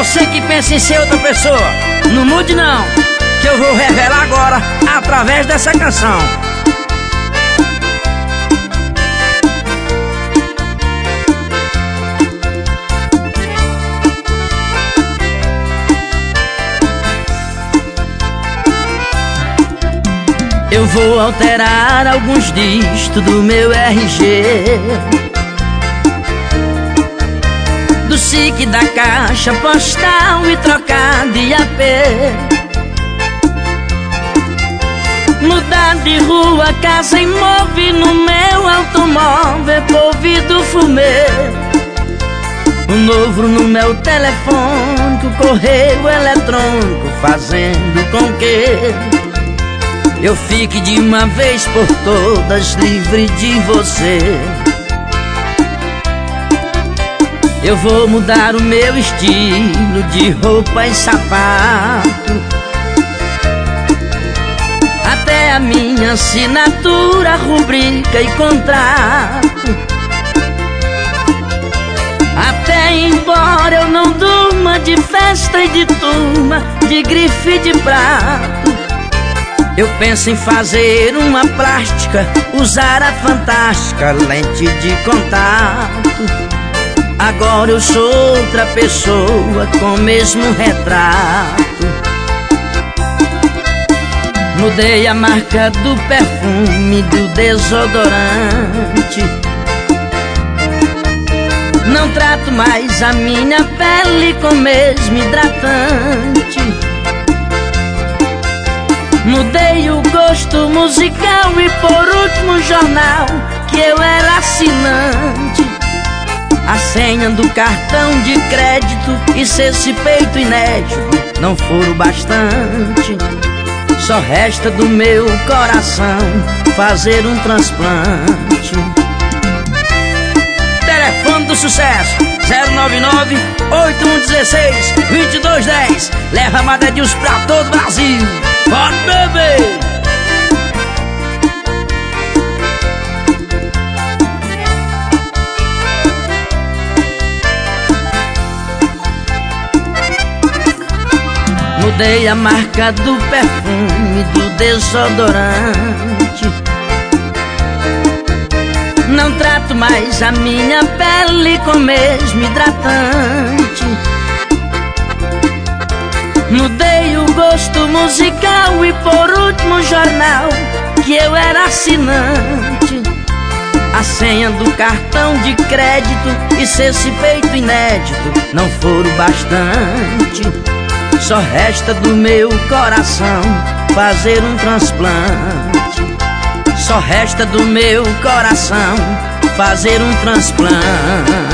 você que pensa em ser outra pessoa, não mude não, que eu vou revelar agora através dessa canção. Eu vou alterar alguns dígitos do meu RG, do SIC, da caixa postal e trocar de AP. Mudar de rua, casa, imóvel, no meu automóvel, polvido fumê. O novo no meu telefone, o correio eletrônico, fazendo com que eu fique de uma vez por todas livre de você. Eu vou mudar o meu estilo de roupa e sapato, até a minha assinatura, rubrica e contrato. Até embora eu não durma de festa e de turma, de grife e de prato, eu penso em fazer uma plástica, usar a fantástica lente de contato. Agora eu sou outra pessoa com o mesmo retrato. Mudei a marca do perfume, do desodorante. Não trato mais a minha pele com o mesmo hidratante. Mudei o gosto musical e por último o jornal que eu era assinante. A senha do cartão de crédito, e se esse peito inédito não for o bastante, só resta do meu coração fazer um transplante. Telefone do sucesso 099-8116-2210. Leva Madedils pra todo o Brasil. Pode beber! Mudei a marca do perfume, do desodorante. Não trato mais a minha pele com o mesmo hidratante. Mudei o gosto musical e por último o jornal que eu era assinante. A senha do cartão de crédito, e se esse peito inédito não for o bastante, só resta do meu coração fazer um transplante. Só resta do meu coração fazer um transplante.